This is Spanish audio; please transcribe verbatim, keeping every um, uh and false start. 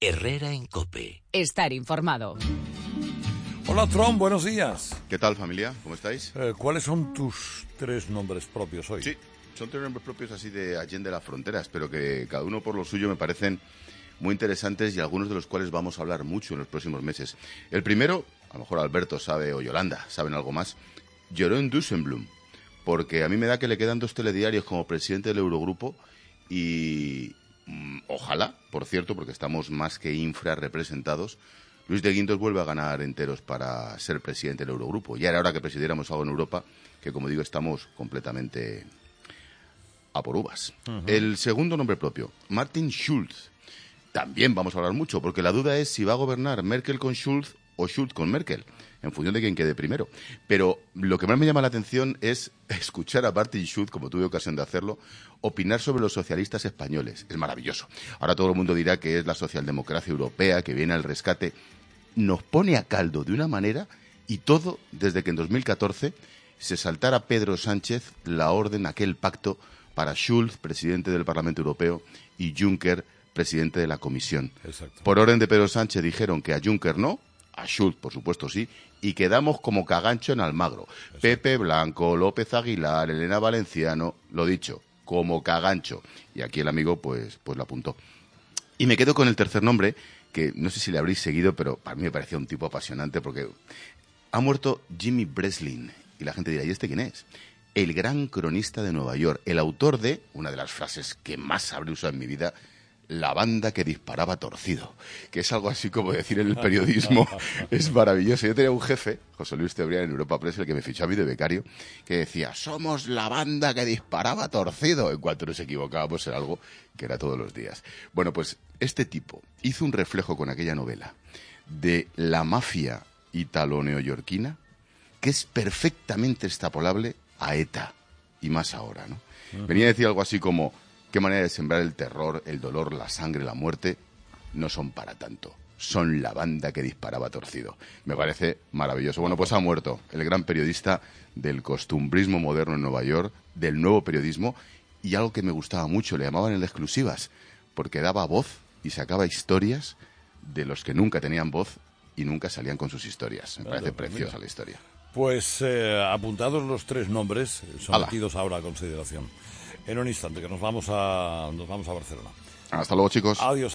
Herrera en COPE. Estar informado. Hola, Trump, buenos días. ¿Qué tal, familia? ¿Cómo estáis? Eh, ¿Cuáles son tus tres nombres propios hoy? Sí, son tres nombres propios así de Allende las Fronteras, pero que cada uno por lo suyo me parecen muy interesantes y algunos de los cuales vamos a hablar mucho en los próximos meses. El primero, a lo mejor Alberto sabe o Yolanda saben algo más, Jeroen Dijsselbloem, porque a mí me da que le quedan dos telediarios como presidente del Eurogrupo y mmm, ojalá, por cierto, porque estamos más que infrarrepresentados, Luis de Guindos vuelve a ganar enteros para ser presidente del Eurogrupo. Ya era hora que presidiéramos algo en Europa, que como digo, estamos completamente a por uvas. Uh-huh. El segundo nombre propio, Martin Schulz. También vamos a hablar mucho, porque la duda es si va a gobernar Merkel con Schulz o Schulz con Merkel, en función de quién quede primero. Pero lo que más me llama la atención es escuchar a Martin Schulz, como tuve ocasión de hacerlo, opinar sobre los socialistas españoles. Es maravilloso. Ahora todo el mundo dirá que es la socialdemocracia europea, que viene al rescate. Nos pone a caldo de una manera, y todo desde que en dos mil catorce se saltara Pedro Sánchez la orden, aquel pacto para Schulz, presidente del Parlamento Europeo, y Juncker, presidente de la Comisión. Exacto. Por orden de Pedro Sánchez dijeron que a Juncker no, a Schulz, por supuesto, sí, y quedamos como cagancho en Almagro. Exacto. Pepe Blanco, López Aguilar, Elena Valenciano, lo dicho, como cagancho. Y aquí el amigo, pues, pues lo apuntó. Y me quedo con el tercer nombre, que no sé si le habréis seguido, pero para mí me parecía un tipo apasionante, porque ha muerto Jimmy Breslin. Y la gente dirá, ¿y este quién es? El gran cronista de Nueva York, el autor de una de las frases que más habré usado en mi vida, la banda que disparaba torcido, que es algo así como decir en el periodismo. Es maravilloso. Yo tenía un jefe, José Luis Cebrián, en Europa Press, el que me fichó a mí de becario, que decía, somos la banda que disparaba torcido, en cuanto nos equivocábamos en algo que era todos los días. Bueno, pues este tipo hizo un reflejo con aquella novela de la mafia italo-neoyorquina que es perfectamente extrapolable a ETA, y más ahora, ¿no? Uh-huh. Venía a decir algo así como, qué manera de sembrar el terror, el dolor, la sangre, la muerte, no son para tanto. Son la banda que disparaba torcido. Me parece maravilloso. Bueno, pues ha muerto el gran periodista del costumbrismo moderno en Nueva York, del nuevo periodismo, y algo que me gustaba mucho, le llamaban el exclusivas, porque daba voz y sacaba historias de los que nunca tenían voz y nunca salían con sus historias. Me parece preciosa la historia. Pues eh, apuntados los tres nombres, sometidos ahora a consideración. En un instante, que nos vamos a, nos vamos a Barcelona. Hasta luego, chicos. Adiós.